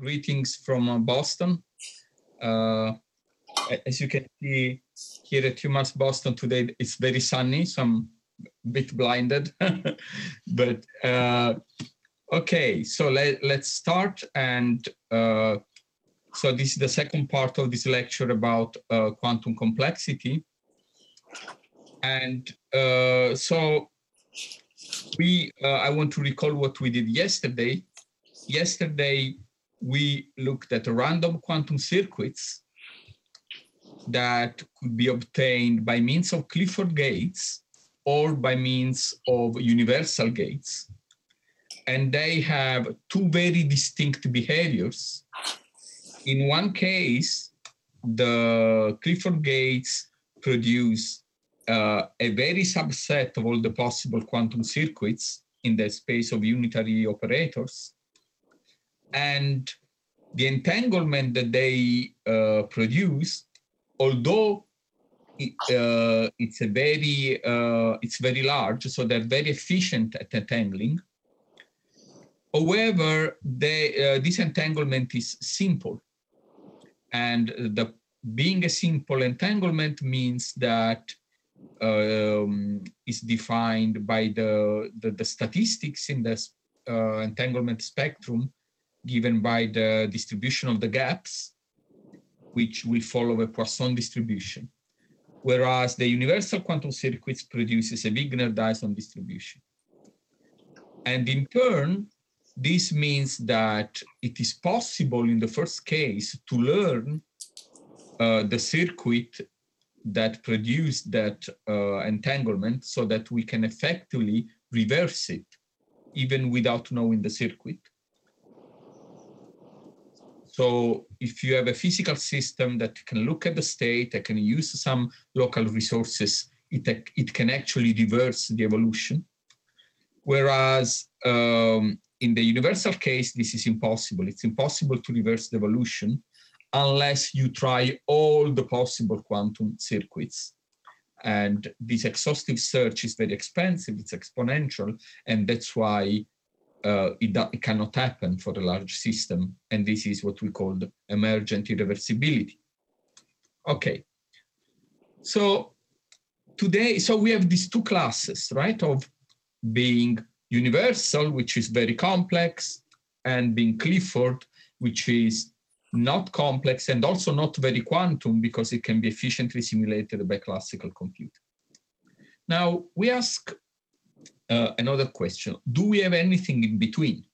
Greetings from Boston. As you can see here at UMass Boston today, it's very sunny, so I'm a bit blinded. But okay, so let's start. And so this is the second part of this lecture about quantum complexity. And so I want to recall what we did yesterday. Yesterday, we looked at random quantum circuits that could be obtained by means of Clifford gates or by means of universal gates. And they have two very distinct behaviors. In one case, the Clifford gates produce a very subset of all the possible quantum circuits in the space of unitary operators. And the entanglement that they produce, although it's very large, so they're very efficient at entangling. However, this entanglement is simple. And being a simple entanglement means that is defined by the statistics in the entanglement spectrum given by the distribution of the gaps, which will follow a Poisson distribution, whereas the universal quantum circuits produces a Wigner-Dyson distribution. And in turn, this means that it is possible in the first case to learn the circuit that produced that entanglement so that we can effectively reverse it, even without knowing the circuit. So if you have a physical system that can look at the state, that can use some local resources, it can actually reverse the evolution. Whereas in the universal case, this is impossible. It's impossible to reverse the evolution unless you try all the possible quantum circuits. And this exhaustive search is very expensive, it's exponential, and that's why it cannot happen for a large system. And this is what we call the emergent irreversibility. Okay, so today, so we have these two classes, right, of being universal, which is very complex, and being Clifford, which is not complex and also not very quantum because it can be efficiently simulated by classical computing. Now, we ask another question. Do we have anything in between?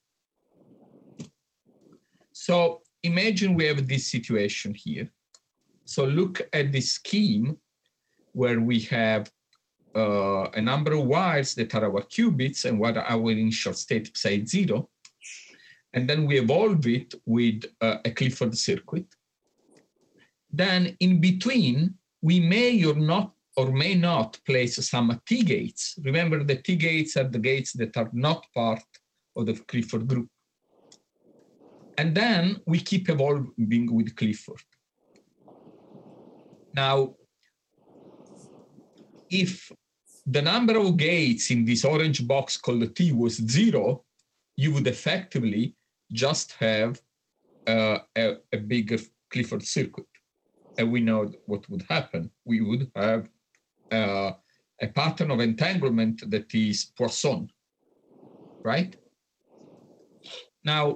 So imagine we have this situation here. So look at this scheme where we have a number of wires that are our qubits and what are our initial state psi 0. And then we evolve it with a Clifford circuit. Then in between, we may or may not place some T gates. Remember, the T gates are the gates that are not part of the Clifford group. And then we keep evolving with Clifford. Now, if the number of gates in this orange box called T was 0, you would effectively just have a bigger Clifford circuit. And we know what would happen. We would have a pattern of entanglement that is Poisson, right? Now,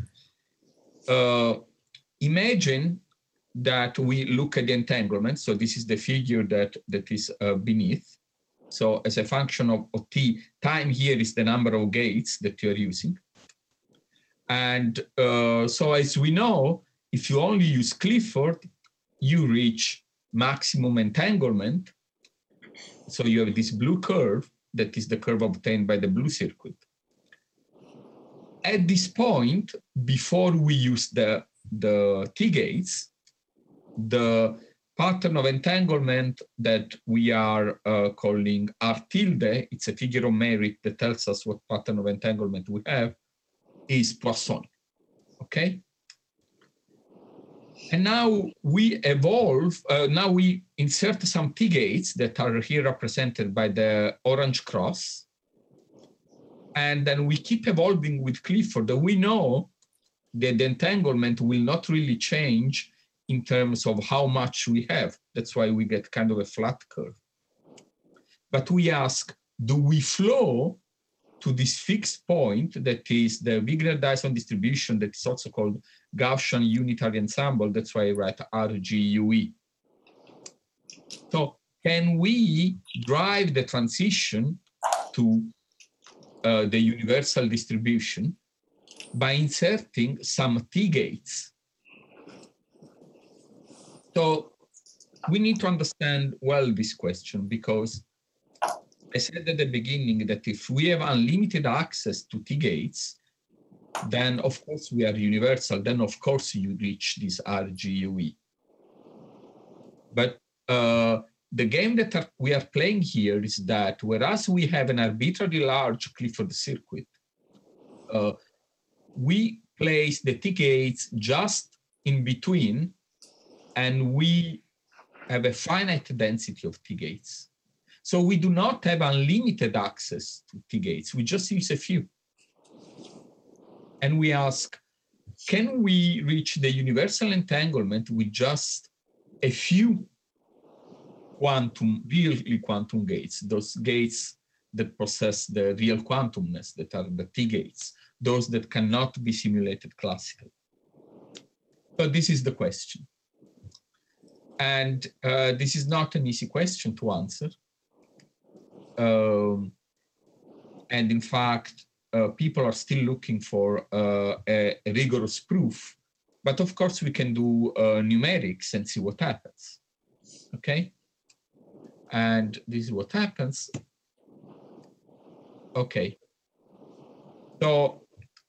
imagine that we look at the entanglement. So this is the figure that is beneath. So as a function of T, time here is the number of gates that you're using. And so as we know, if you only use Clifford, you reach maximum entanglement. So you have this blue curve, that is the curve obtained by the blue circuit. At this point, before we use the T gates, the pattern of entanglement that we are calling R tilde, it's a figure of merit that tells us what pattern of entanglement we have, is Poisson, okay? And now we evolve, now we insert some T gates that are here represented by the orange cross. And then we keep evolving with Clifford. We know the entanglement will not really change in terms of how much we have. That's why we get kind of a flat curve. But we ask, do we flow to this fixed point that is the Wigner-Dyson distribution that is also called Gaussian unitary ensemble? That's why I write RGUE. So can we drive the transition to the universal distribution by inserting some T-gates? So we need to understand well this question, because I said at the beginning that if we have unlimited access to T-gates, then of course we are universal. Then of course you reach this RGUE. But the game that we are playing here is that whereas we have an arbitrarily large Clifford circuit, we place the T-gates just in between, and we have a finite density of T-gates. So we do not have unlimited access to T-gates. We just use a few. And we ask, can we reach the universal entanglement with just a few really quantum gates, those gates that possess the real quantumness, that are the T-gates, those that cannot be simulated classically? So this is the question. And this is not an easy question to answer. And in fact, people are still looking for a rigorous proof. But of course, we can do numerics and see what happens. Okay? And this is what happens. Okay. So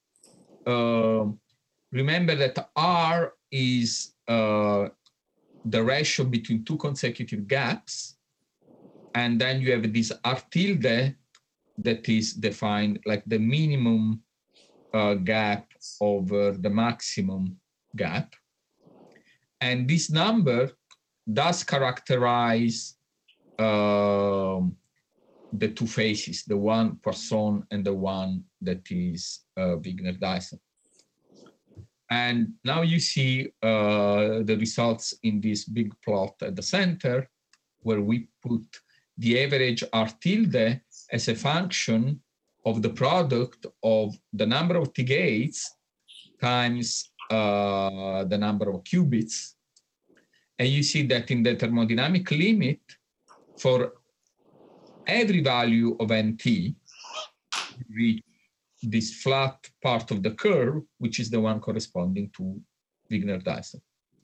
remember that R is the ratio between two consecutive gaps. And then you have this R tilde that is defined like the minimum gap over the maximum gap. And this number does characterize the two phases, the one Poisson and the one that is Wigner-Dyson. And now you see the results in this big plot at the center, where we put the average R tilde as a function of the product of the number of T-gates times the number of qubits. And you see that in the thermodynamic limit, for every value of NT, you reach this flat part of the curve, which is the one corresponding to Wigner-Dyson.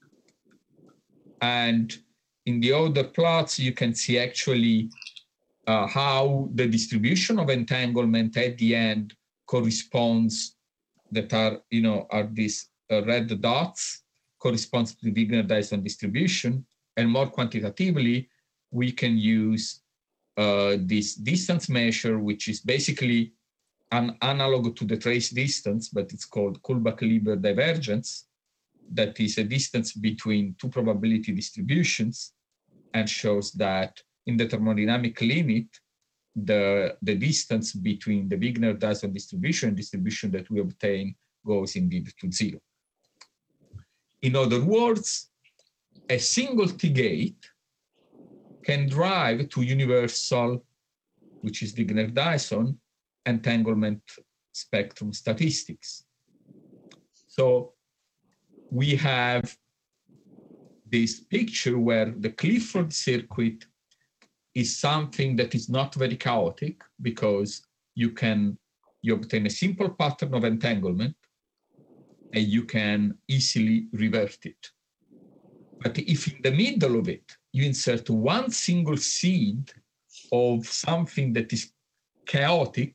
And in the other plots, you can see actually how the distribution of entanglement at the end corresponds, that are these red dots, corresponds to the Wigner-Dyson distribution. And more quantitatively, we can use this distance measure, which is basically an analog to the trace distance, but it's called Kullback-Leibler divergence. That is a distance between two probability distributions, and shows that in the thermodynamic limit, the distance between the Wigner-Dyson distribution and distribution that we obtain goes indeed to zero. In other words, a single T-gate can drive to universal, which is Wigner-Dyson, entanglement spectrum statistics. So we have this picture where the Clifford circuit is something that is not very chaotic, because you obtain a simple pattern of entanglement and you can easily revert it. But if in the middle of it, you insert one single seed of something that is chaotic,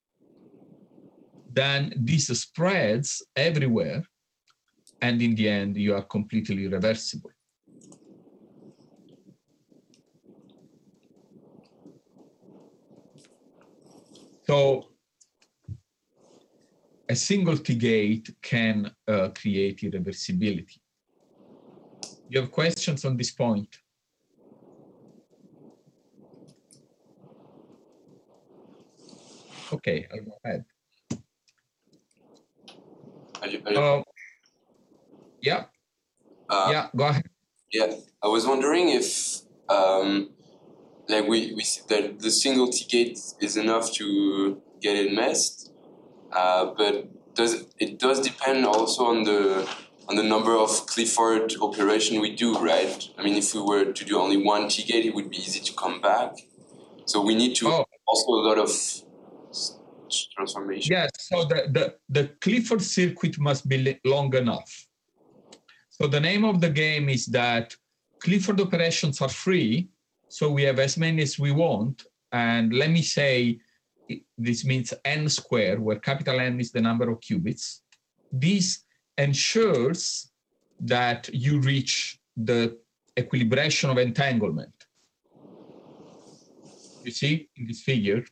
then this spreads everywhere, and in the end, you are completely reversible. So a single T-gate can create irreversibility. You have questions on this point? Okay, I'll go ahead. Yeah. Yeah, go ahead. Yeah, I was wondering if, like we see that the single T gate is enough to get it messed, but it does depend also on the number of Clifford operation we do, right? I mean, if we were to do only one T gate, it would be easy to come back. So we need to also a lot of transformation. Yes, so the Clifford circuit must be long enough. So the name of the game is that Clifford operations are free, so we have as many as we want. And let me say, this means n squared, where capital N is the number of qubits. This ensures that you reach the equilibration of entanglement. You see in this figure,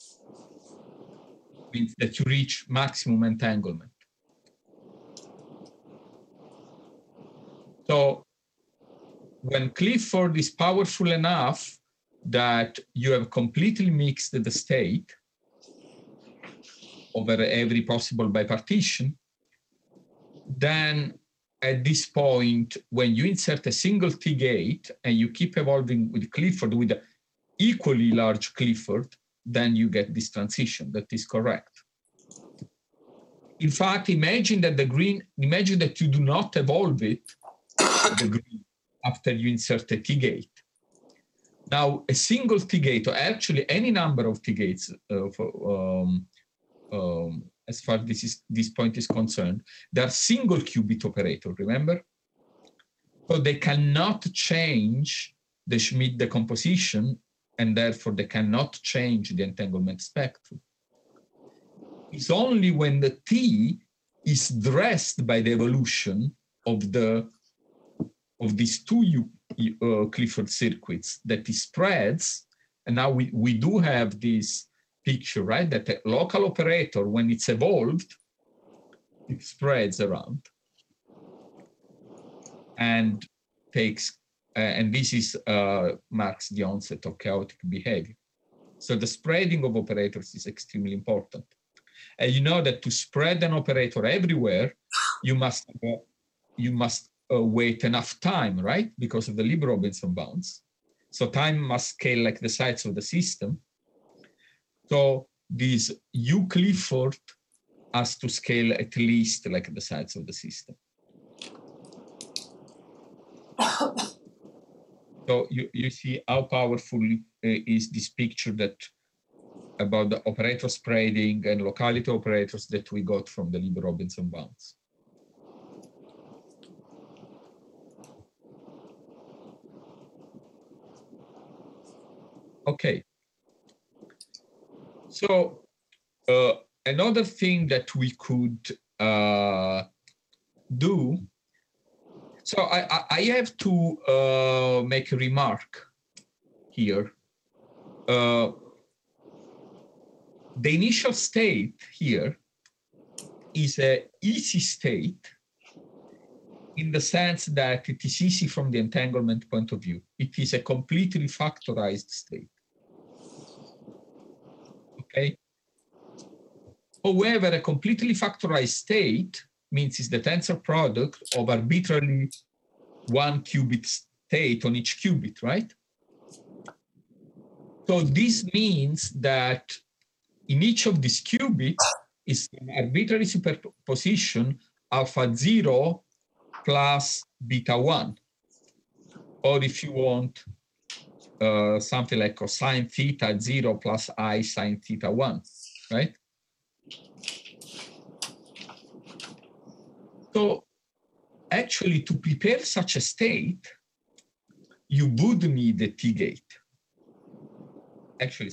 means that you reach maximum entanglement. So when Clifford is powerful enough that you have completely mixed the state over every possible bipartition, then at this point, when you insert a single T gate and you keep evolving with Clifford with an equally large Clifford, then you get this transition. That is correct. In fact, imagine that you do not evolve it, the green, after you insert a T gate. Now, a single T gate, or actually any number of T gates, as far as this point is concerned, they are single qubit operator, remember? So they cannot change the Schmidt decomposition, and therefore they cannot change the entanglement spectrum. It's only when the T is dressed by the evolution of these two Clifford circuits that it spreads, and now we do have this picture, right? That a local operator, when it's evolved, it spreads around and takes, and this marks the onset of chaotic behavior. So the spreading of operators is extremely important. And you know that to spread an operator everywhere, you must wait enough time, right? Because of the Lieb-Robinson bounds. So time must scale like the size of the system. So this U Clifford has to scale at least like the size of the system. So you see how powerful is this picture that about the operator spreading and locality operators that we got from the Lieb-Robinson bounds. Okay. So another thing that we could do, so I have to make a remark here. The initial state here is an easy state in the sense that it is easy from the entanglement point of view. It is a completely factorized state. Okay. However, a completely factorized state means it's the tensor product of arbitrarily one qubit state on each qubit, right? So this means that in each of these qubits is an arbitrary superposition alpha 0 plus beta 1. Or if you want something like cosine theta 0 plus I sine theta 1, right? So actually, to prepare such a state, you would need a T gate. Actually,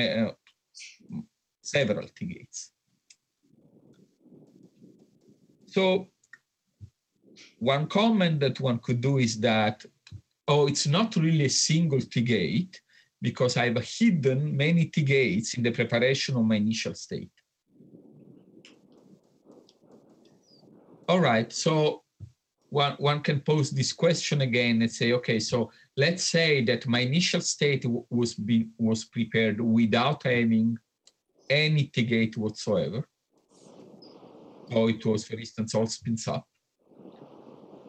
several T gates. So one comment that one could do is that, oh, it's not really a single T gate because I've hidden many T gates in the preparation of my initial state. All right, so one can pose this question again and say, okay, so let's say that my initial state was prepared without having any T gate whatsoever. So it was, for instance, all spins up.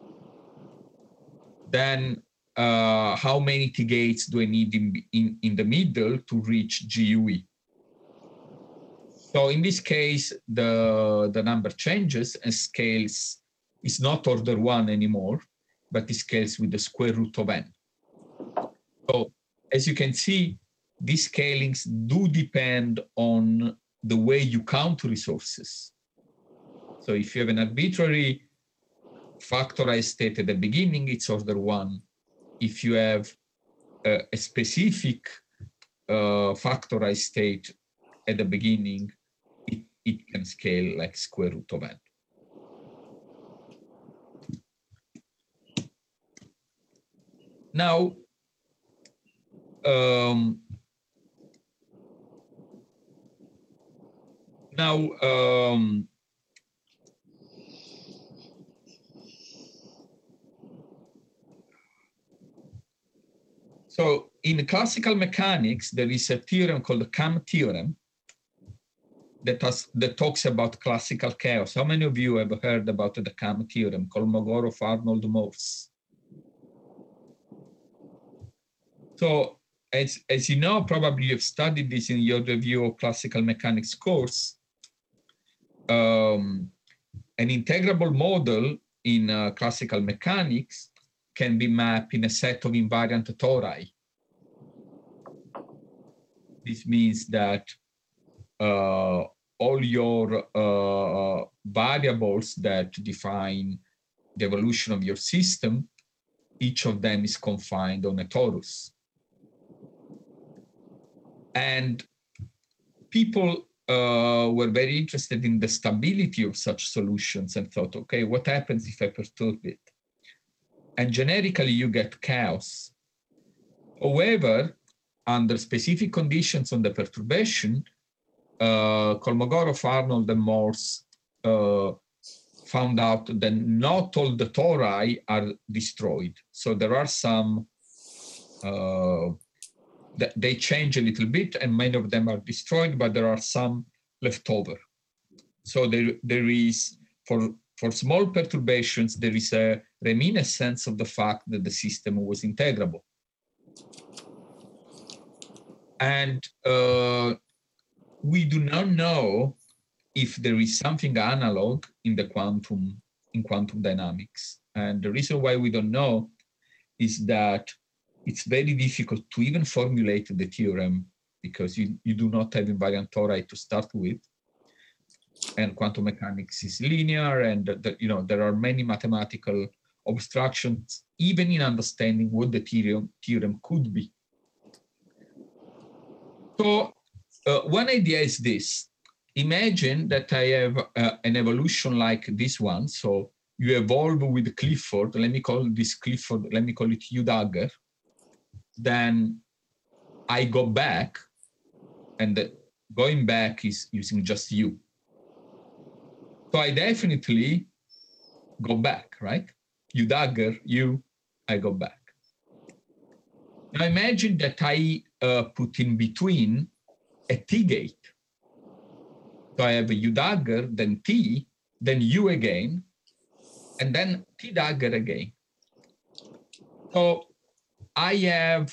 then how many T gates do I need in the middle to reach GUE? So in this case, the number changes and scales. It's not order 1 anymore, but it scales with the square root of n. So as you can see, these scalings do depend on the way you count resources. So if you have an arbitrary factorized state at the beginning, it's order 1. If you have a specific factorized state at the beginning, it can scale like square root of n. Now, so in classical mechanics, there is a theorem called the Kamm theorem that talks about classical chaos. How many of you have heard about the Kamm theorem, Kolmogorov, Arnold, Morse? So as you know, probably you've studied this in your review of classical mechanics course. An integrable model in classical mechanics can be mapped in a set of invariant tori. This means that all your variables that define the evolution of your system, each of them is confined on a torus. And people were very interested in the stability of such solutions and thought, okay, what happens if I perturb it? And generically, you get chaos. However, under specific conditions on the perturbation, Kolmogorov, Arnold, and Morse found out that not all the tori are destroyed. So there are some, they change a little bit, and many of them are destroyed, but there are some left over. So there is, for small perturbations, there is a reminiscence of the fact that the system was integrable. And we do not know if there is something analog in quantum dynamics. And the reason why we don't know is that it's very difficult to even formulate the theorem because you do not have invariant tori to start with. And quantum mechanics is linear, and there are many mathematical obstructions, even in understanding what the theorem could be. So one idea is this. Imagine that I have an evolution like this one. So you evolve with Clifford. Let me call this Clifford. Let me call it U dagger. Then I go back, and going back is using just U. So I definitely go back, right? U dagger, U, I go back. Now imagine that I put in between a T gate. So I have a U dagger, then T, then U again, and then T dagger again. So I have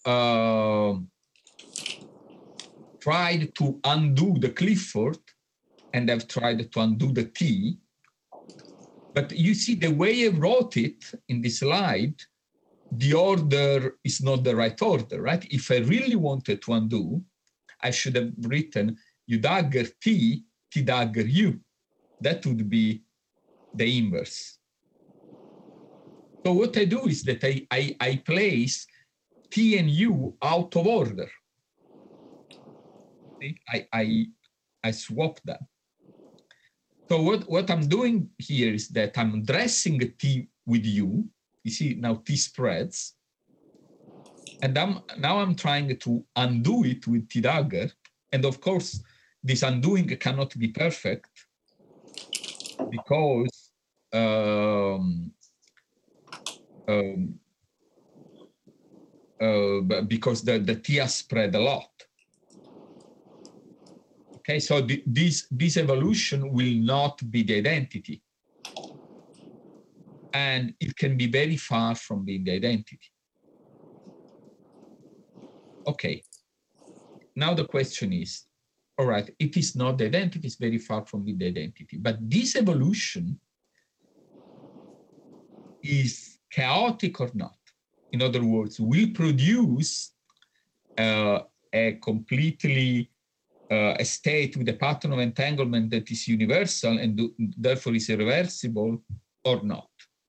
tried to undo the Clifford, and I've tried to undo the T. But you see, the way I wrote it in this slide, the order is not the right order, right? If I really wanted to undo, I should have written U dagger T, T dagger U. That would be the inverse. So what I do is that I place T and U out of order. See? I swap them. So what I'm doing here is that I'm dressing T with U. You see, now T spreads. And now I'm trying to undo it with T dagger. And of course, this undoing cannot be perfect because the T has spread a lot. Okay, so this evolution will not be the identity. and it can be very far from being the identity. Okay, now the question is, all right, it is not the identity, it's very far from being the identity, but this evolution is chaotic or not? In other words, will produce a completely a state with a pattern of entanglement that is universal and therefore is irreversible or not.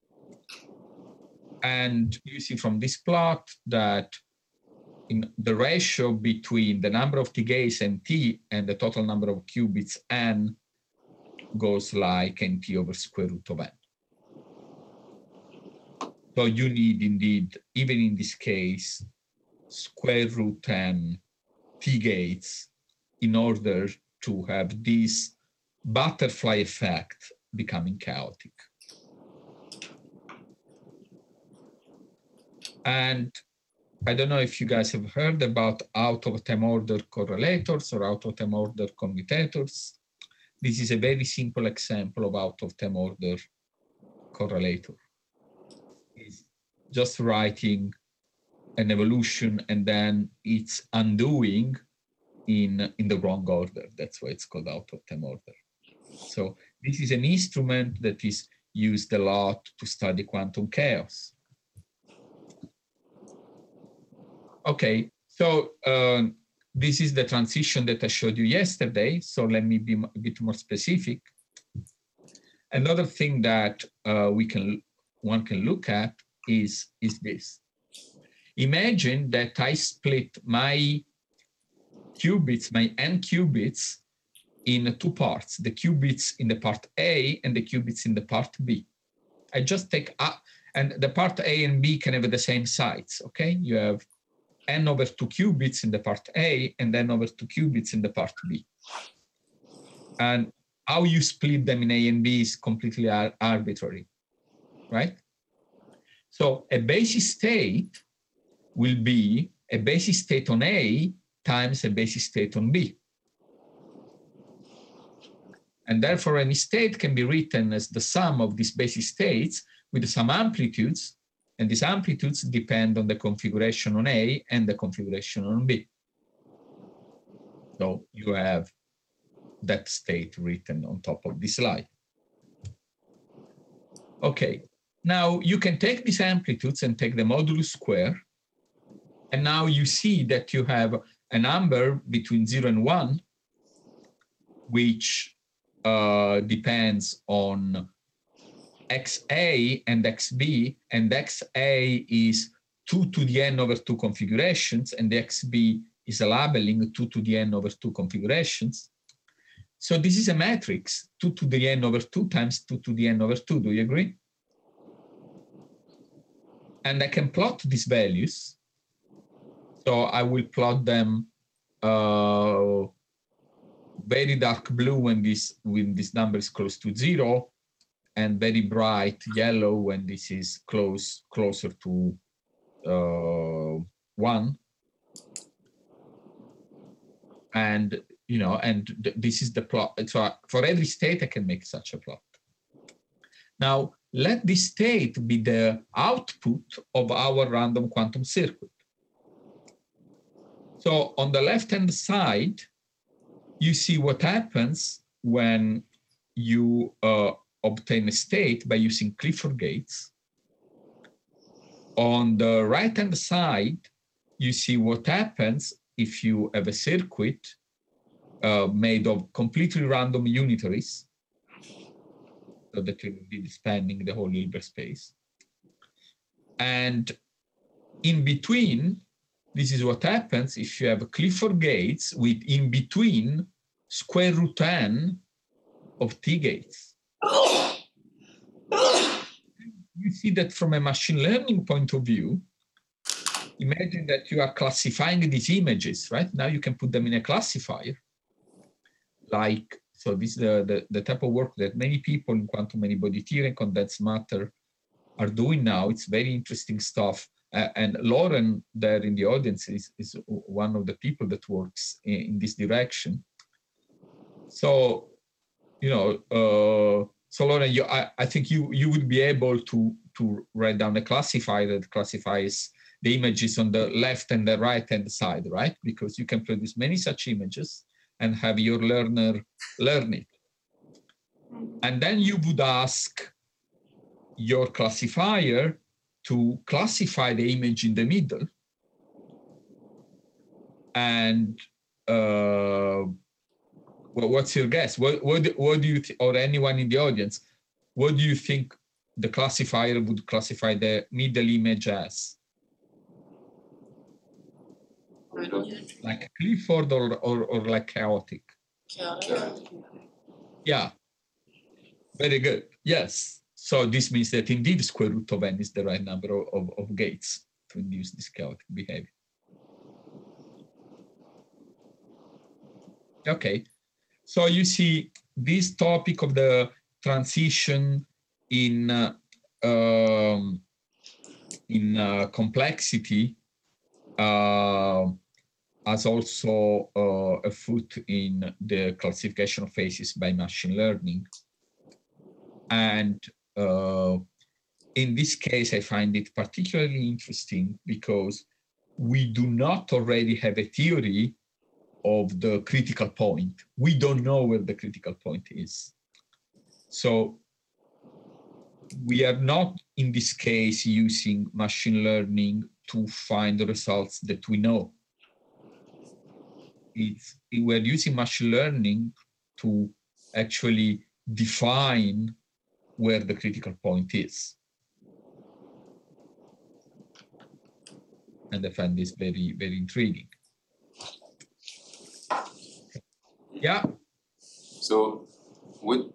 And you see from this plot that in the ratio between the number of T gates and T and the total number of qubits n goes like nt over square root of n. So you need indeed, even in this case, square root n T gates in order to have this butterfly effect becoming chaotic. And I don't know if you guys have heard about out-of-time order correlators or out-of-time order commutators. This is a very simple example of out-of-time order correlator. It's just writing an evolution and then it's undoing in the wrong order. That's why it's called out-of-time order. So this is an instrument that is used a lot to study quantum chaos. Okay, so this is the transition that I showed you yesterday. So let me be a bit more specific. Another thing that one can look at is this. Imagine that I split my qubits, my n qubits, in two parts, the qubits in the part A and the qubits in the part B. I just take up, and the part A and B can have the same size, okay? You have n over 2 qubits in the part A and n over 2 qubits in the part B. And how you split them in A and B is completely arbitrary, right? So a basis state will be a basis state on A times a basis state on B. And therefore, any state can be written as the sum of these basis states with some amplitudes, and these amplitudes depend on the configuration on A and the configuration on B. So you have that state written on top of this slide. Okay, now you can take these amplitudes and take the modulus square, and now you see that you have a number between 0 and 1, which depends on XA and XB, and XA is 2 to the n over 2 configurations, and the XB is a labeling 2 to the n over 2 configurations. So this is a matrix, 2 to the n over 2 times 2 to the n over 2. Do you agree? And I can plot these values. So I will plot them very dark blue when this number is close to 0, and very bright yellow when this is closer to 1. And this is the plot. So for every state, I can make such a plot. Now, let this state be the output of our random quantum circuit. So on the left-hand side, you see what happens when you obtain a state by using Clifford gates. On the right-hand side, you see what happens if you have a circuit made of completely random unitaries, so that you will be spanning the whole Hilbert space. And in between, this is what happens if you have Clifford gates with in between square root n of T gates. You see that from a machine learning point of view, imagine that you are classifying these images, right? Now you can put them in a classifier. So this is the type of work that many people in quantum many-body theory and condensed matter are doing now. It's very interesting stuff. And Lauren there in the audience is one of the people that works in this direction. So, So Lauren, I think you would be able to write down a classifier that classifies the images on the left and the right hand side, right? Because you can produce many such images and have your learner learn it. And then you would ask your classifier to classify the image in the middle. And what's your guess? What do you or anyone in the audience, what do you think the classifier would classify the middle image as? Like Clifford or like chaotic? Chaotic. Yeah, very good. Yes. So this means that indeed square root of n is the right number of gates to induce this chaotic behavior. Okay. So you see this topic of the transition in complexity has also a foot in the classification of faces by machine learning. And in this case, I find it particularly interesting because we do not already have a theory of the critical point. We don't know where the critical point is. So we are not, in this case, using machine learning to find the results that we know. We're using machine learning to actually define where the critical point is. And I find this very, very intriguing. Yeah. So would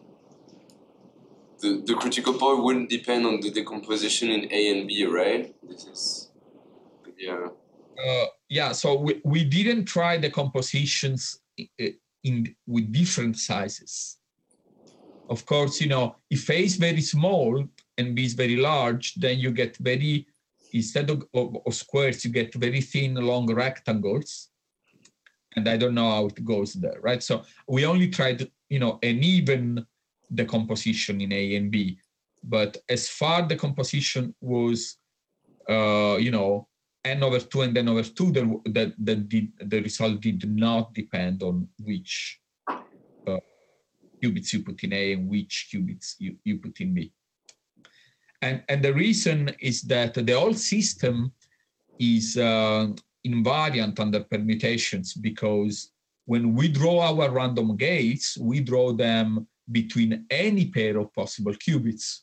the critical point wouldn't depend on the decomposition in A and B, right? This is, yeah. Yeah, so we didn't try the compositions with different sizes. Of course, you know, if A is very small and B is very large, then you get very, instead of squares, you get very thin, long rectangles. And I don't know how it goes there, right? So we only tried, you know, an even decomposition in A and B. But as far the composition was, you know, n/2 and n/2, the result did not depend on which qubits you put in A and which qubits you put in B. And the reason is that the whole system is invariant under permutations, because when we draw our random gates, we draw them between any pair of possible qubits.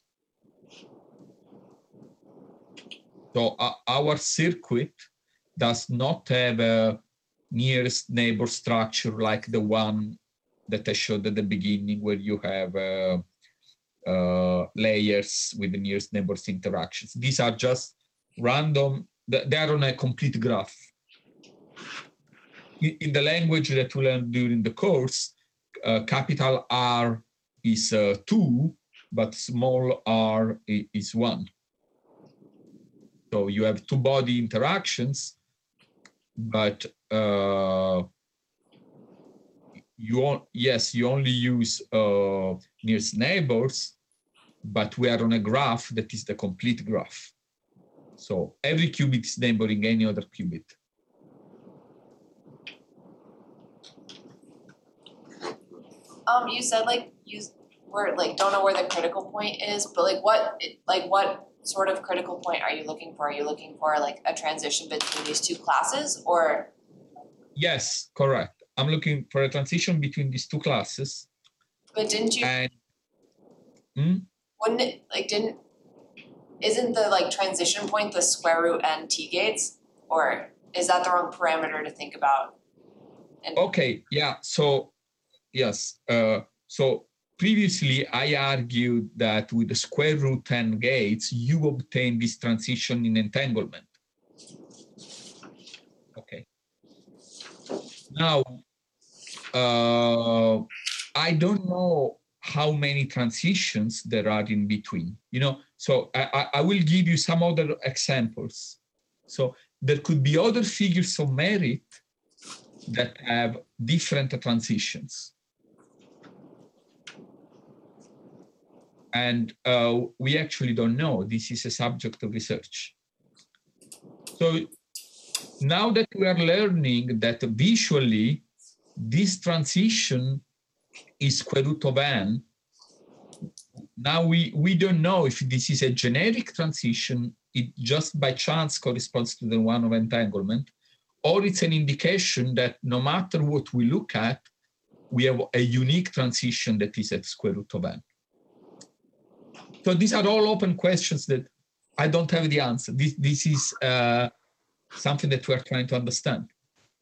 So our circuit does not have a nearest neighbor structure like the one that I showed at the beginning, where you have layers with the nearest neighbors interactions. These are just random, they are on a complete graph. In the language that we learned during the course, capital R is 2, but small r is 1. So you have two body interactions, but you only use nearest neighbors, but we are on a graph that is the complete graph. So every qubit is neighboring any other qubit. You said don't know where the critical point is, but what sort of critical point are you looking for? Are you looking for like a transition between these two classes, or? Yes, correct. I'm looking for a transition between these two classes. But didn't you? And, wouldn't it isn't the transition point the square root n t gates, or is that the wrong parameter to think about? Okay, yeah. So yes. So previously I argued that with the square root n gates, you obtain this transition in entanglement. Okay. Now, I don't know how many transitions there are in between, you know, so I will give you some other examples. So there could be other figures of merit that have different transitions. And we actually don't know. This is a subject of research. So now that we are learning that visually this transition is square root of n, now we don't know if this is a generic transition, it just by chance corresponds to the one of entanglement, or it's an indication that no matter what we look at, we have a unique transition that is at square root of n. So these are all open questions that I don't have the answer. This is something that we're trying to understand.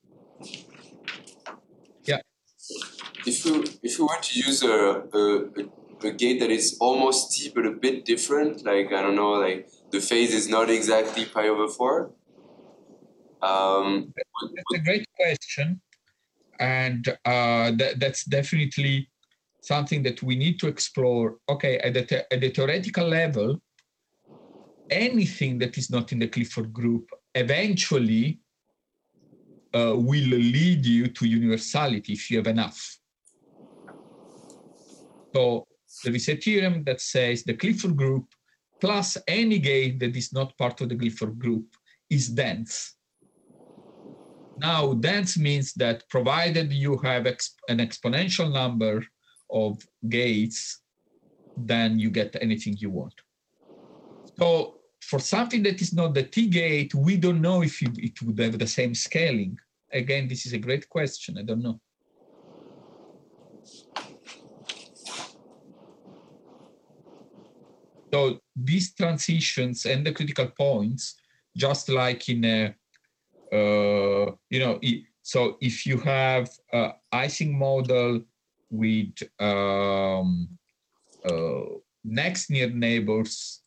Yeah. If we were to use a gate that is almost t but a bit different, like I don't know, like the phase is not exactly pi over 4. That's a great question, and that's definitely something that we need to explore. Okay, at the theoretical level, anything that is not in the Clifford group eventually will lead you to universality if you have enough. So there is a theorem that says the Clifford group plus any gate that is not part of the Clifford group is dense. Now, dense means that provided you have an exponential number of gates, then you get anything you want. So for something that is not the T gate, we don't know if it would have the same scaling. Again, this is a great question. I don't know. So these transitions and the critical points, just like in a, so if you have an Ising model with next near neighbors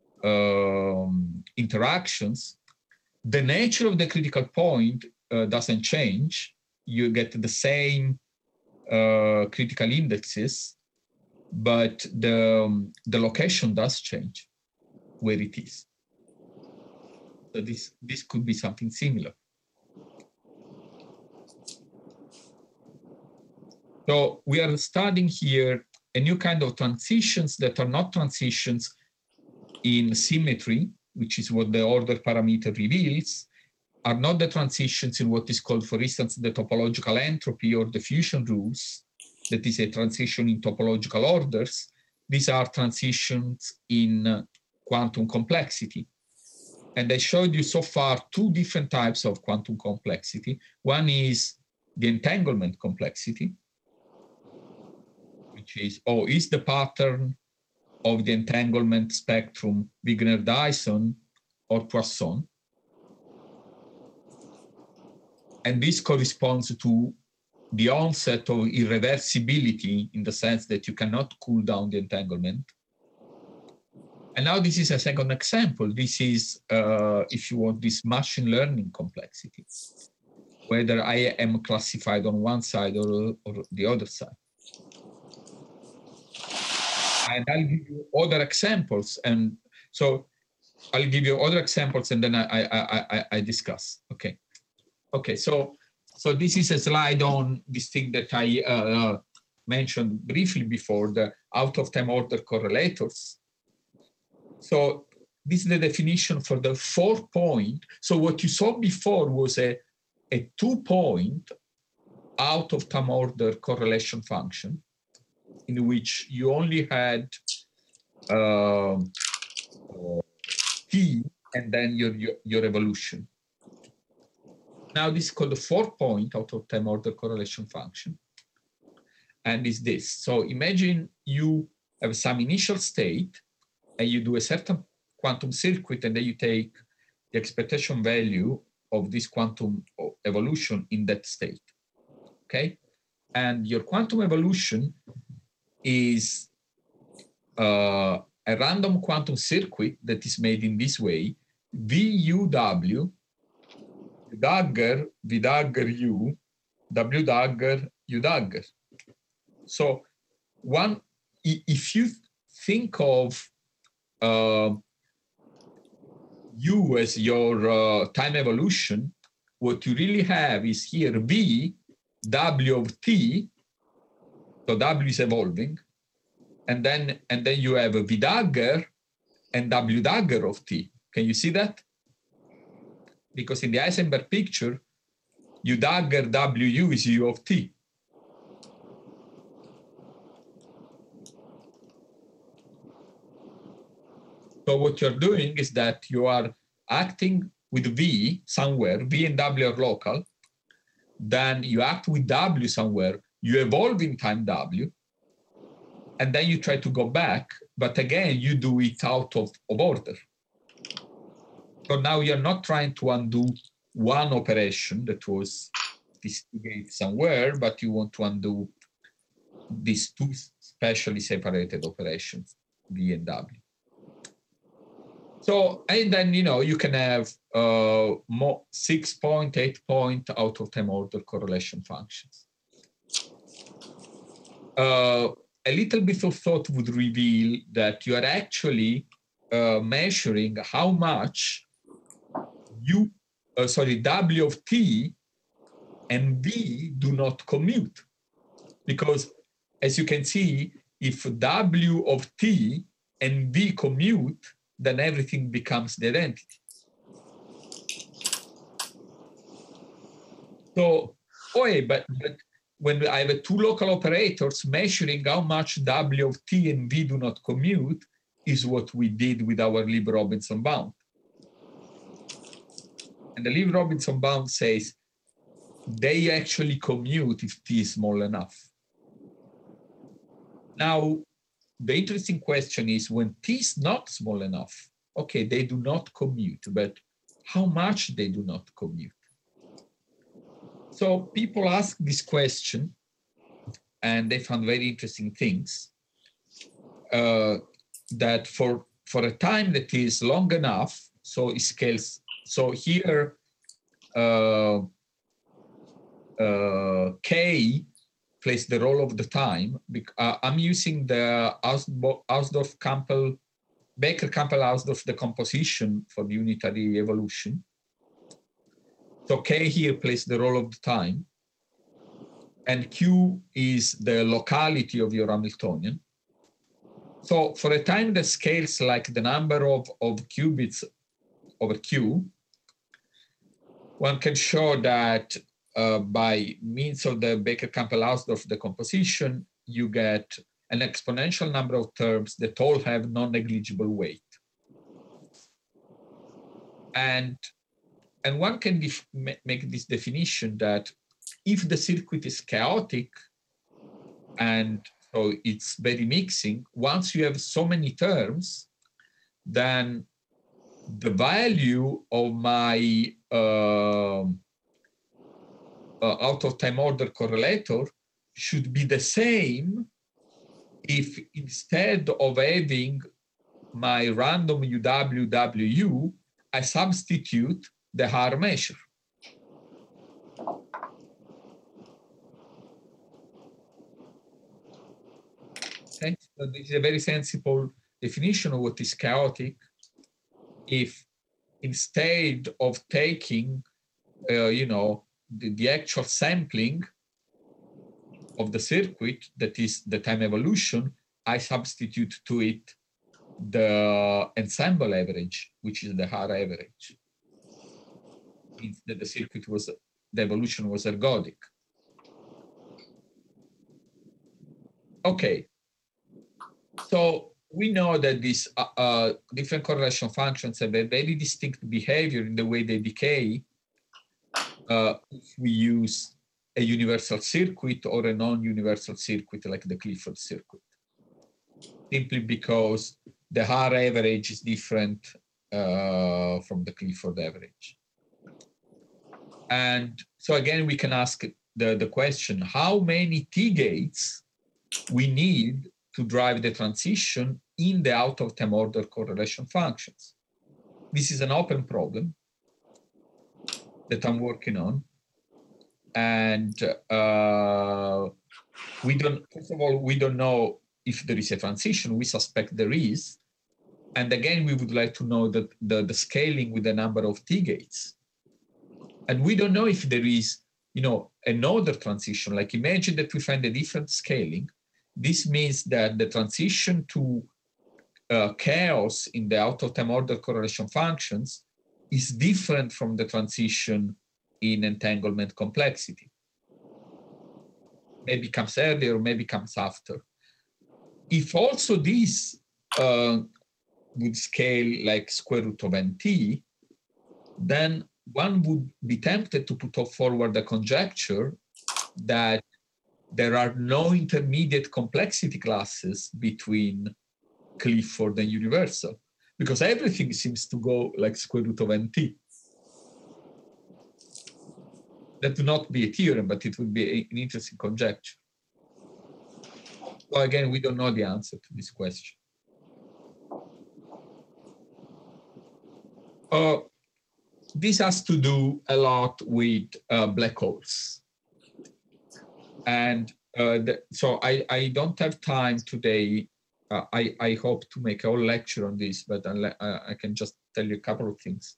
interactions, the nature of the critical point doesn't change. You get the same critical indexes, but the location does change where it is. So this could be something similar. So we are studying here a new kind of transitions that are not transitions in symmetry, which is what the order parameter reveals, are not the transitions in what is called, for instance, the topological entropy or the fusion rules, that is a transition in topological orders. These are transitions in quantum complexity. And I showed you so far two different types of quantum complexity. One is the entanglement complexity, which is, is the pattern of the entanglement spectrum Wigner-Dyson or Poisson. And this corresponds to the onset of irreversibility in the sense that you cannot cool down the entanglement. And now this is a second example. This is, if you want, this machine learning complexity, whether I am classified on one side or the other side. And I'll give you other examples. And so I'll give you other examples and then I discuss. Okay, so this is a slide on this thing that I mentioned briefly before, the out-of-time order correlators. So this is the definition for the 4-point. So what you saw before was a 2-point out-of-time order correlation function in which you only had T and then your evolution. Now this is called the 4-point out-of-time order correlation function. And is this. So imagine you have some initial state and you do a certain quantum circuit and then you take the expectation value of this quantum evolution in that state, okay? And your quantum evolution is a random quantum circuit that is made in this way, VUW, Dagger, V Dagger U, W Dagger, U Dagger. So if you think of U as your time evolution, what you really have is here V, W of T, so W is evolving, and then you have a V dagger and W dagger of T. Can you see that? Because in the Heisenberg picture, U dagger WU is U of T. So what you're doing is that you are acting with V somewhere, V and W are local, then you act with W somewhere, you evolve in time W, and then you try to go back, but again, you do it out of order. So now you're not trying to undo one operation that was this gate somewhere, but you want to undo these two specially separated operations, V and W. So, and then, you can have 6-point, 8-point out of time order correlation functions. A little bit of thought would reveal that you are actually measuring how much W of T and V do not commute. Because as you can see, if W of T and V commute, then everything becomes the identity. So, but when I have two local operators, measuring how much W of T and V do not commute is what we did with our Lieb-Robinson bound. And the Lieb-Robinson bound says they actually commute if T is small enough. Now, the interesting question is when T is not small enough, okay, they do not commute, but how much they do not commute? So people ask this question and they found very interesting things that for a time that is long enough, so it scales. So here, K plays the role of the time. I'm using the Hausdorff-Campbell, Baker-Campbell-Hausdorff decomposition for the unitary evolution. So K here plays the role of the time, and Q is the locality of your Hamiltonian. So for a time that scales like the number of qubits over Q, one can show that by means of the Baker-Campbell-Hausdorff decomposition, you get an exponential number of terms that all have non-negligible weight. And one can make this definition that if the circuit is chaotic and so it's very mixing, once you have so many terms, then the value of my out of time order correlator should be the same if instead of having my random UWWU, I substitute the Haar measure. Okay, so this is a very sensible definition of what is chaotic. If instead of taking, the actual sampling of the circuit, that is the time evolution, I substitute to it the ensemble average, which is the Haar average. It means that the evolution was ergodic. Okay, so we know that these different correlation functions have a very distinct behavior in the way they decay if we use a universal circuit or a non-universal circuit like the Clifford circuit, simply because the Haar average is different from the Clifford average. And so again, we can ask the question, how many T-gates we need to drive the transition in the out-of-time order correlation functions? This is an open problem that I'm working on. And first of all, we don't know if there is a transition. We suspect there is. And again, we would like to know that the scaling with the number of T-gates. And we don't know if there is, another transition. Like imagine that we find a different scaling, this means that the transition to chaos in the out-of-time order correlation functions is different from the transition in entanglement complexity. Maybe comes earlier, or maybe comes after. If also this would scale like square root of nt, then one would be tempted to put forward a conjecture that there are no intermediate complexity classes between Clifford and universal, because everything seems to go like square root of nt. That would not be a theorem, but it would be an interesting conjecture. So again, we don't know the answer to this question. This has to do a lot with black holes. And so I don't have time today. I hope to make a whole lecture on this, but I can just tell you a couple of things.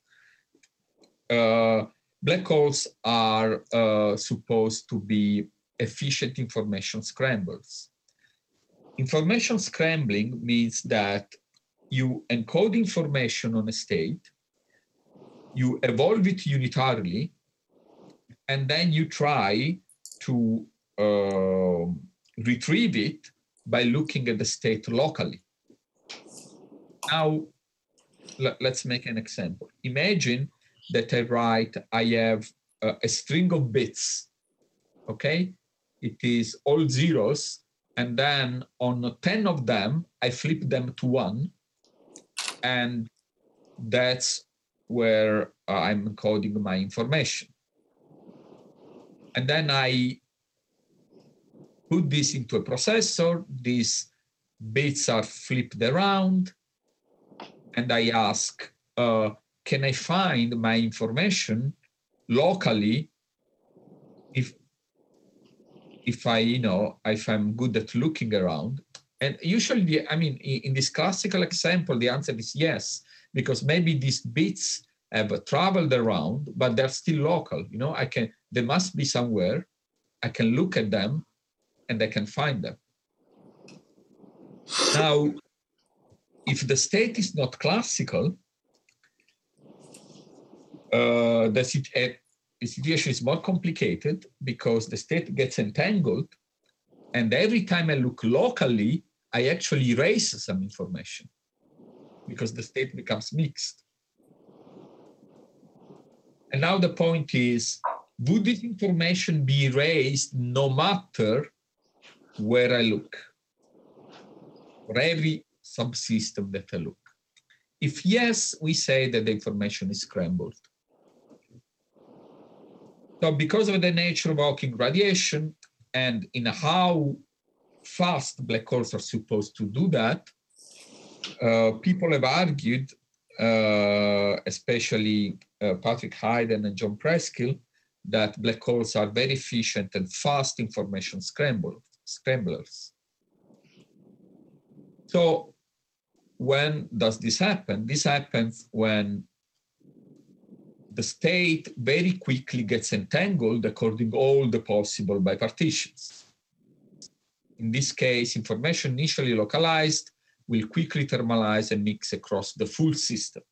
Black holes are supposed to be efficient information scramblers. Information scrambling means that you encode information on a state, you evolve it unitarily, and then you try to retrieve it by looking at the state locally. Now, let's make an example. Imagine that I have a string of bits, okay? It is all zeros, and then on 10 of them, I flip them to 1, and that's where I'm encoding my information. And then I put this into a processor, these bits are flipped around, and I ask, can I find my information locally if I'm good at looking around? And usually, I mean, in this classical example, the answer is yes, because maybe these bits have traveled around, but they're still local. You know, they must be somewhere. I can look at them and I can find them. Now, if the state is not classical, the situation is more complicated because the state gets entangled, and every time I look locally, I actually erase some information because the state becomes mixed. And now the point is, would this information be erased no matter where I look, for every subsystem that I look? If yes, we say that the information is scrambled. So because of the nature of Hawking radiation and in how fast black holes are supposed to do that, people have argued, especially Patrick Hayden and John Preskill, that black holes are very efficient and fast information scramblers. So when does this happen? This happens when the state very quickly gets entangled according to all the possible bipartitions. In this case, information initially localized will quickly thermalize and mix across the full system.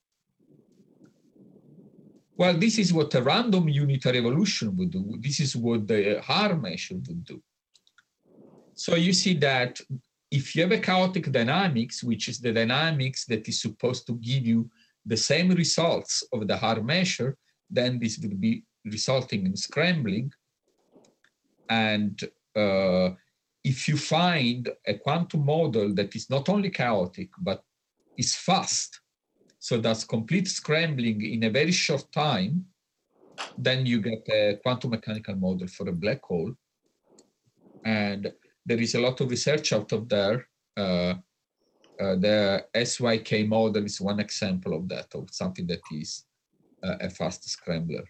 Well, this is what a random unitary evolution would do. This is what the Haar measure would do. So you see that if you have a chaotic dynamics, which is the dynamics that is supposed to give you the same results of the Haar measure, then this would be resulting in scrambling. And if you find a quantum model that is not only chaotic, but is fast, so that's complete scrambling in a very short time, then you get a quantum mechanical model for a black hole. And there is a lot of research out of there. The SYK model is one example of that, of something that is a fast scrambler.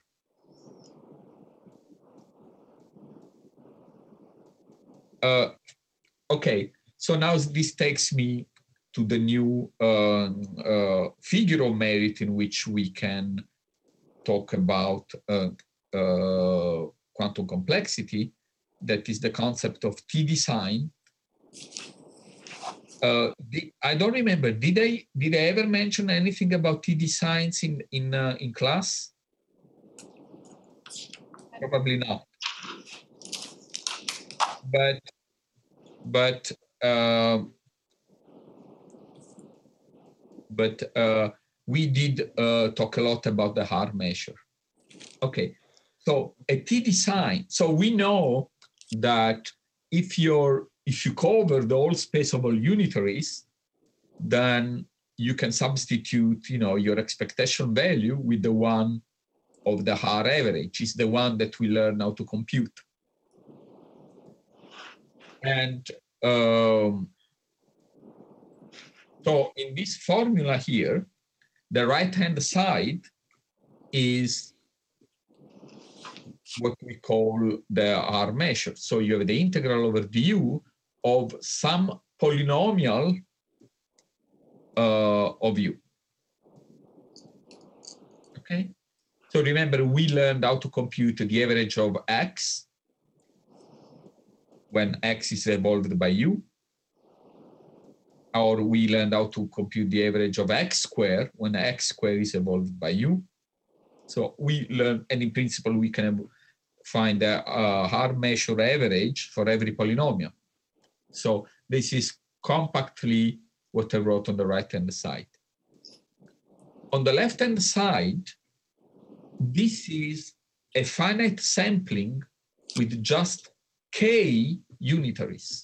Okay, so now this takes me to the new figure of merit in which we can talk about quantum complexity. That is the concept of T-design, I don't remember. Did I ever mention anything about T designs in class? Probably not. But we did talk a lot about the Haar measure. Okay, so a T design. So we know that if you cover the whole space of all unitaries, then you can substitute, your expectation value with the one of the Haar average, is the one that we learn how to compute. And so in this formula here, the right-hand side is what we call the Haar measure. So you have the integral over du of some polynomial of u. Okay? So remember, we learned how to compute the average of x when x is evolved by u. Or we learned how to compute the average of x squared when x squared is evolved by u. So we learned, and in principle, we can find a Haar measure average for every polynomial. So this is compactly what I wrote on the right-hand side. On the left-hand side, this is a finite sampling with just k unitaries.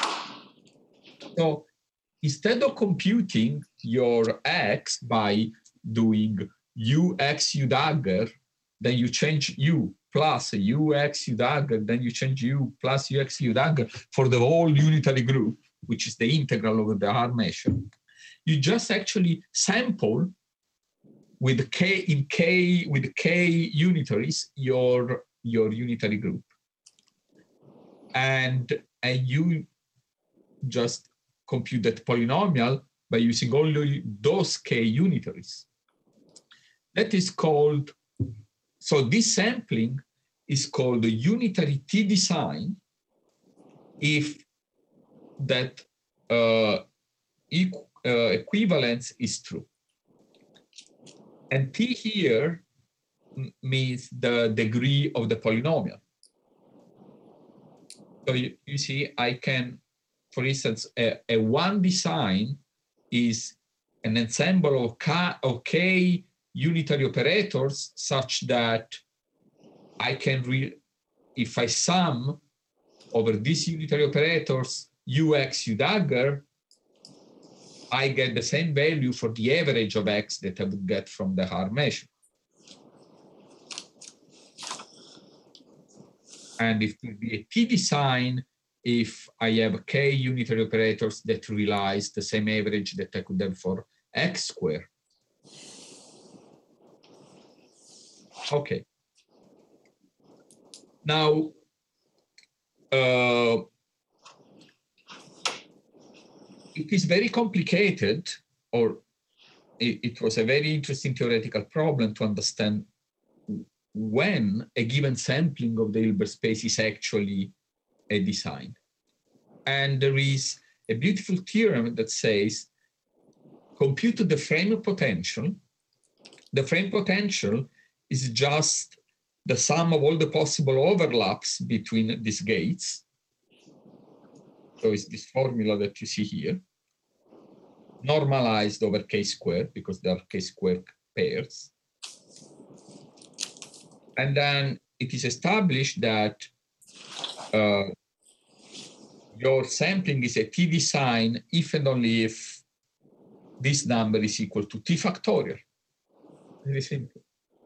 So instead of computing your x by doing ux u dagger, then you change u plus ux u dagger, then you change u plus ux u dagger for the whole unitary group, which is the integral over the Haar measure. You just actually sample with k unitaries your unitary group, and you just compute that polynomial by using only those k unitaries. That is called, so this sampling is called the unitary T design if that equivalence is true. And T here means the degree of the polynomial. So you see, I can, for instance, a one design is an ensemble of k unitary operators such that I can, if I sum over these unitary operators ux u dagger, I get the same value for the average of x that I would get from the Haar measure. And it will be a T design if I have k unitary operators that realize the same average that I could have for x squared. Okay. Now, it is very complicated, or it was a very interesting theoretical problem to understand when a given sampling of the Hilbert space is actually a design. And there is a beautiful theorem that says, compute the frame potential. The frame potential is just the sum of all the possible overlaps between these gates. So it's this formula that you see here, normalized over k squared, because there are k squared pairs. And then it is established that your sampling is a T design if and only if this number is equal to T factorial. Very simple.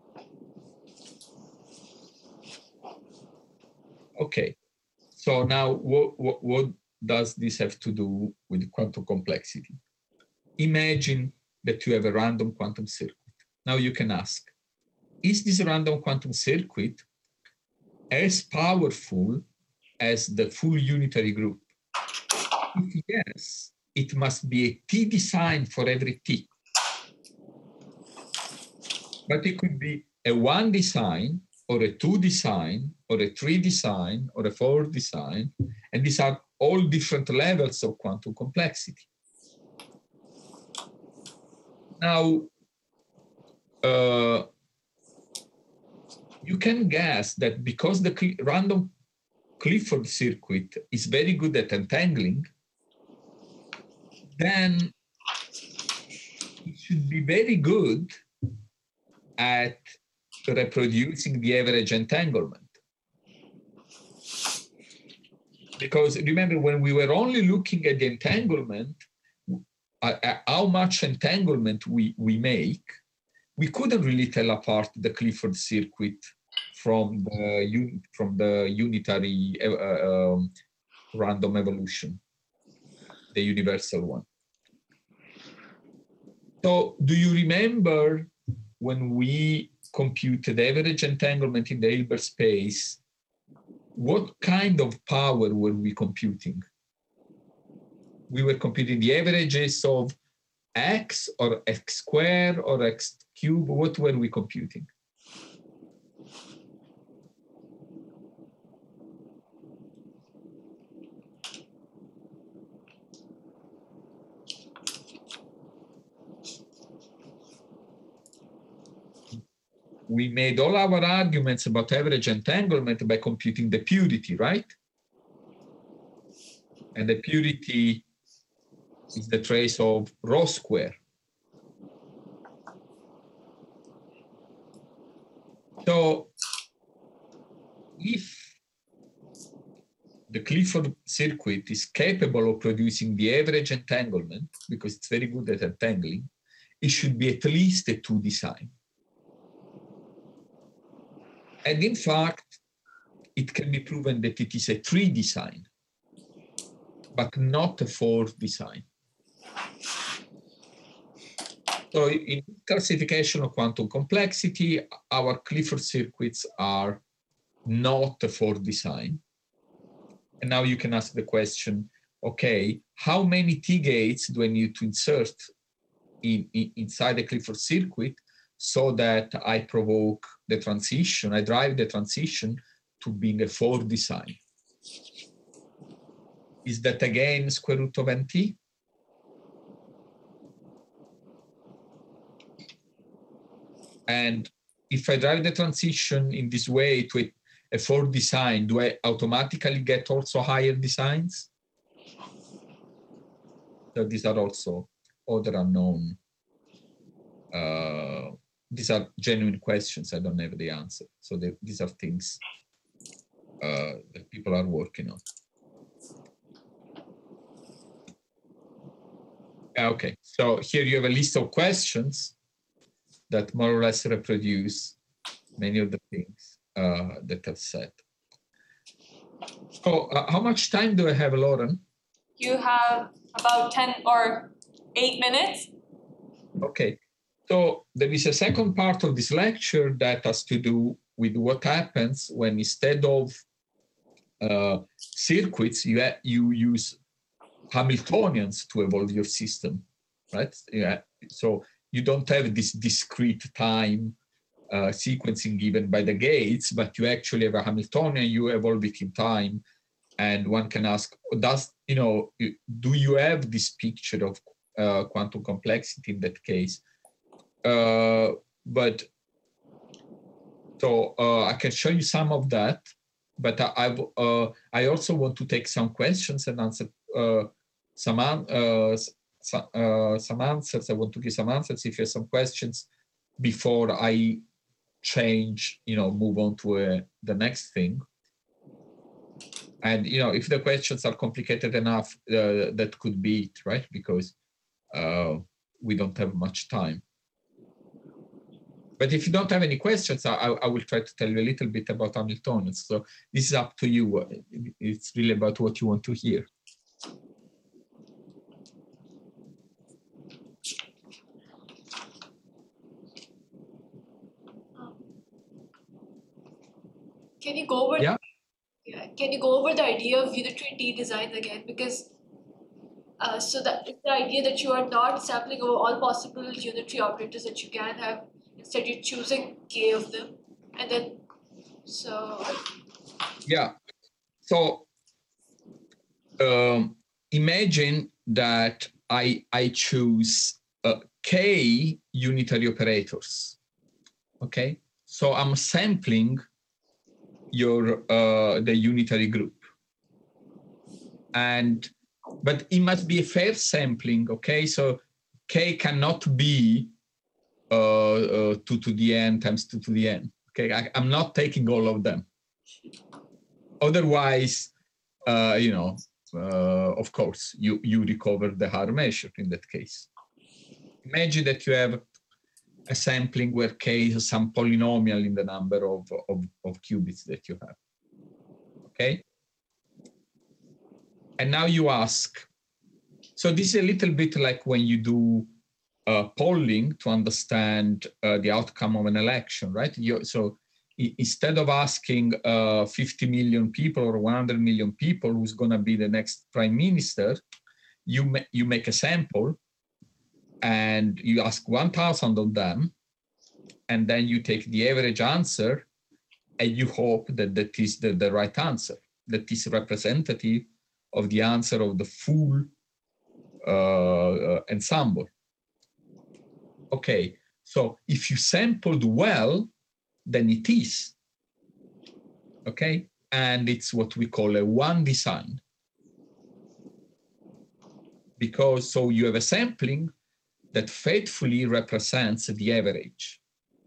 Okay, so now what does this have to do with quantum complexity? Imagine that you have a random quantum circuit. Now you can ask, is this random quantum circuit as powerful as the full unitary group? If yes, it must be a T design for every T. But it could be a 1 design, or a 2 design, or a 3 design, or a 4 design, and these are all different levels of quantum complexity. Now, you can guess that because the random Clifford circuit is very good at entangling, then it should be very good at reproducing the average entanglement. Because remember, when we were only looking at the entanglement, how much entanglement we make, we couldn't really tell apart the Clifford circuit from the unitary random evolution, the universal one. So do you remember when we computed average entanglement in the Hilbert space, what kind of power were we computing? We were computing the averages of x or x squared or x cubed. What were we computing? We made all our arguments about average entanglement by computing the purity, right? And the purity is the trace of rho square. So if the Clifford circuit is capable of producing the average entanglement, because it's very good at entangling, it should be at least a 2 design. And in fact, it can be proven that it is a 3 design, but not a 4 design. So in classification of quantum complexity, our Clifford circuits are not a 4 design. And now you can ask the question, okay, how many T-gates do I need to insert inside the Clifford circuit so that I provoke the transition, I drive the transition to being a 4 design? Is that again square root of NT? And if I drive the transition in this way to a 4 design, do I automatically get also higher designs? So these are also other unknown. These are genuine questions. I don't have the answer. So these are things that people are working on. Okay, so here you have a list of questions that more or less reproduce many of the things that I've said. So how much time do I have, Lauren? You have about 10 or 8 minutes. Okay, so there is a second part of this lecture that has to do with what happens when instead of circuits, you use Hamiltonians to evolve your system, right? Yeah. So you don't have this discrete time sequencing given by the gates, but you actually have a Hamiltonian, you evolve it in time. And one can ask, do you have this picture of quantum complexity in that case? I can show you some of that, but I also want to take some questions and answer some answers. I want to give some answers if you have some questions before I change, move on to the next thing. And, if the questions are complicated enough, that could be it, right? Because we don't have much time. But if you don't have any questions, I will try to tell you a little bit about Hamiltonians. So this is up to you. It's really about what you want to hear. Can you go over? Yeah. Can you go over the idea of unitary T designs again? Because so that it's the idea that you are not sampling over all possible unitary operators that you can have. Instead, you're choosing k of them, and then so. Yeah. So imagine that I choose k unitary operators. Okay, so I'm sampling your the unitary group, but it must be a fair sampling. Okay, so k cannot be 2 to the n times 2 to the n. Okay, I'm not taking all of them. Otherwise, of course, you recover the hard measure in that case. Imagine that you have a sampling where k is some polynomial in the number of qubits that you have. Okay? And now you ask, so this is a little bit like when you do polling to understand the outcome of an election, right? So instead of asking 50 million people or 100 million people who's going to be the next prime minister, you make a sample and you ask 1,000 of them, and then you take the average answer and you hope that that is the right answer, that is representative of the answer of the full ensemble. Okay, so if you sampled well, then it is. Okay, and it's what we call a one design. Because so you have a sampling that faithfully represents the average.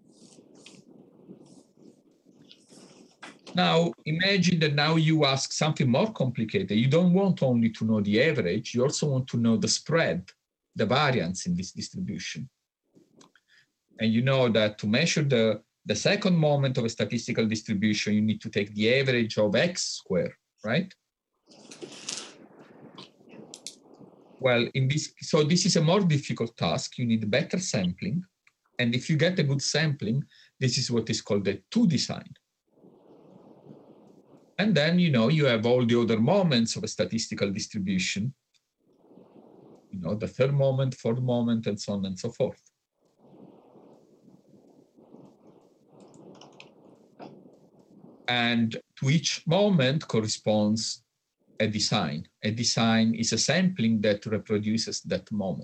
Now, imagine that now you ask something more complicated. You don't want only to know the average, you also want to know the spread, the variance in this distribution. And you know that to measure the second moment of a statistical distribution, you need to take the average of x squared, right? Well, so this is a more difficult task. You need better sampling. And if you get a good sampling, this is what is called the two design. And then, you have all the other moments of a statistical distribution, the third moment, fourth moment, and so on and so forth. And to each moment corresponds a design. A design is a sampling that reproduces that moment.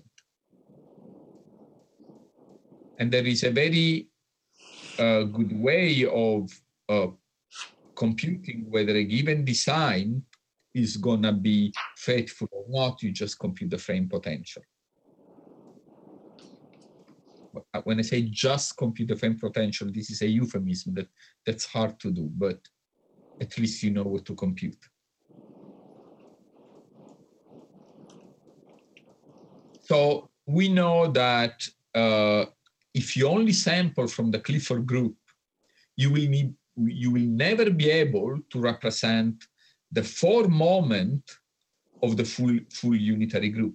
And there is a very good way of computing whether a given design is going to be faithful or not. You just compute the frame potential. When I say just compute the frame potential, this is a euphemism that's hard to do, but at least you know what to compute. So we know that if you only sample from the Clifford group, you will never be able to represent the four moment of the full unitary group.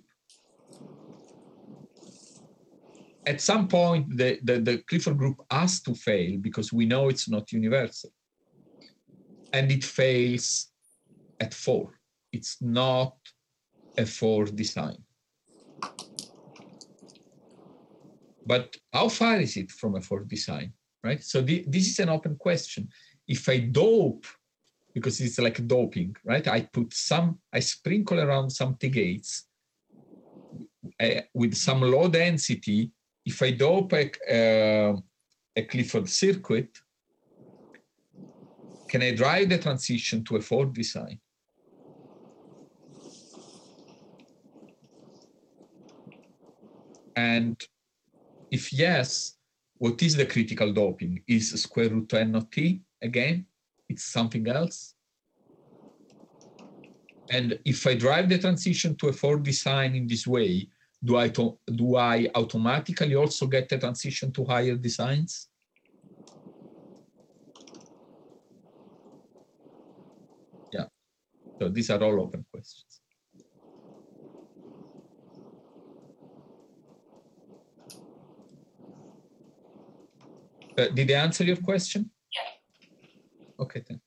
At some point, the Clifford group has to fail because we know it's not universal. And it fails at 4. It's not a 4 design. But how far is it from a 4 design, right? So this is an open question. If I dope, because it's like doping, right? I sprinkle around some T-gates with some low density. If I dope a Clifford circuit, can I drive the transition to a 4 design? And if yes, what is the critical doping? Is square root n of t again? It's something else? And if I drive the transition to a 4 design in this way, do I automatically also get the transition to higher designs? Yeah, so these are all open questions. Did I answer your question? Yeah. Okay, thanks.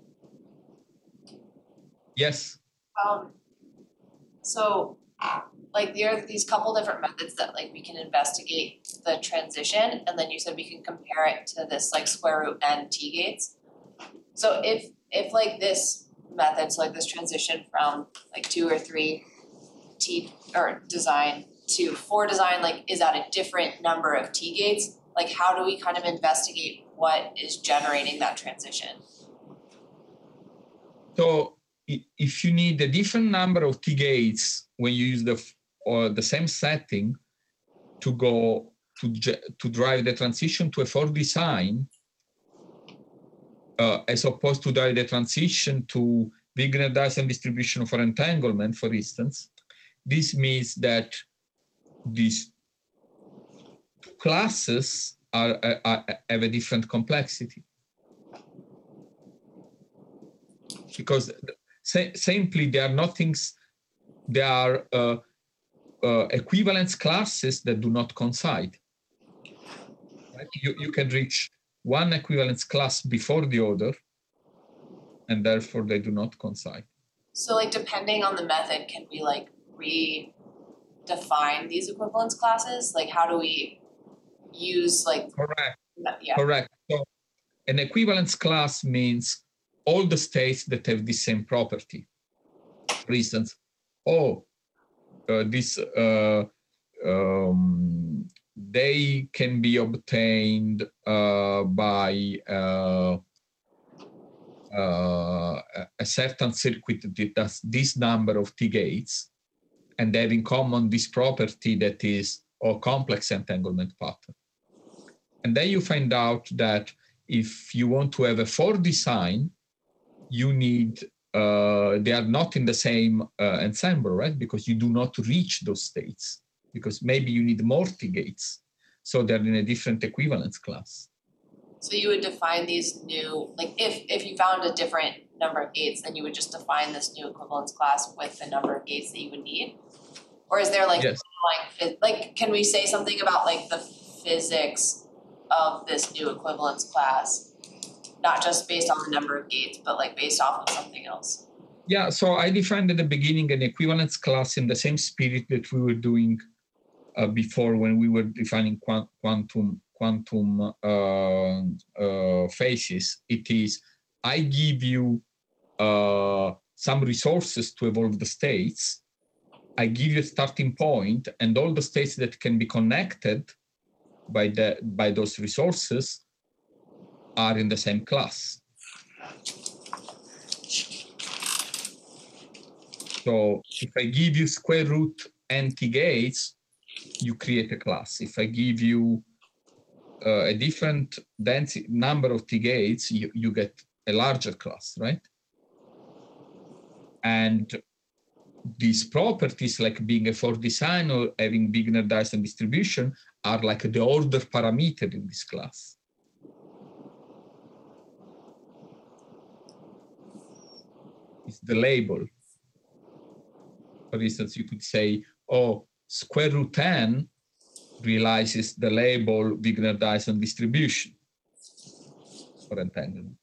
Yes. So, like there are these couple different methods that like we can investigate the transition, and then you said we can compare it to this like square root n t gates. So if like this method, so like this transition from like 2 or 3 t or design to 4 design, like is at a different number of t gates, like how do we kind of investigate what is generating that transition? So if you need a different number of T gates when you use the same setting to go to drive the transition to a 4 design, as opposed to drive the transition to Wigner-Dyson distribution for entanglement, for instance, this means that these two classes have a different complexity. Because simply they are not things, they are equivalence classes that do not coincide. Right? You can reach one equivalence class before the other, and therefore they do not coincide. So like depending on the method, can we like redefine these equivalence classes? Like how do we use like... Correct. Yeah. Correct. So an equivalence class means all the states that have the same property. For instance, they can be obtained by a certain circuit that has this number of T gates, and they have in common this property that is a complex entanglement pattern. And then you find out that if you want to have a 4 design, you need, they are not in the same ensemble, right? Because you do not reach those states, because maybe you need more T gates. So they're in a different equivalence class. So you would define these new, like if you found a different number of gates, then you would just define this new equivalence class with the number of gates that you would need? Or is there like, yes. like can we say something about like the physics of this new equivalence class? Not just based on the number of gates, but like based off of something else. Yeah, so I defined at the beginning an equivalence class in the same spirit that we were doing before when we were defining quantum phases. It is, I give you some resources to evolve the states. I give you a starting point, and all the states that can be connected by those resources are in the same class. So if I give you square root n T gates, you create a class. If I give you a different density number of T gates, you get a larger class, right? And these properties, like being a 4 design or having Wigner-Dyson distribution, are like the order parameter in this class. It's the label. For instance, you could say, oh, square root n realizes the label Wigner-Dyson distribution for entanglement.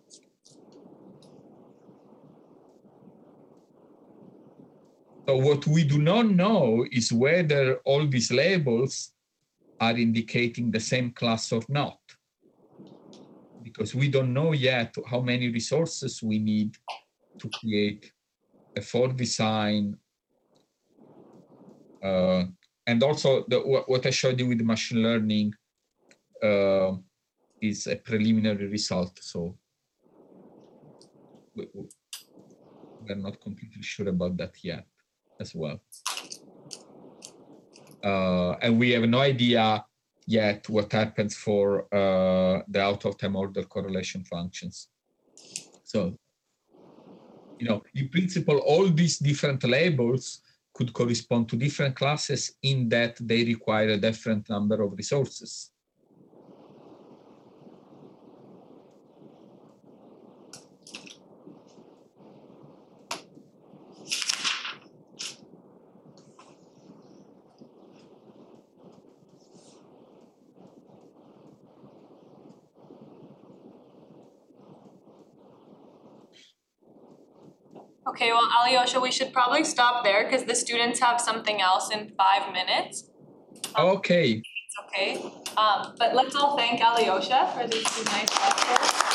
So what we do not know is whether all these labels are indicating the same class or not, because we don't know yet how many resources we need to create a 4 design. And also what I showed you with machine learning is a preliminary result. So we're not completely sure about that yet as well. And we have no idea yet what happens for the out-of-time order correlation functions. So, in principle, all these different labels could correspond to different classes in that they require a different number of resources. Okay, well, Alyosha, we should probably stop there because the students have something else in 5 minutes. Okay. It's okay. But let's all thank Alyosha for these two nice lectures.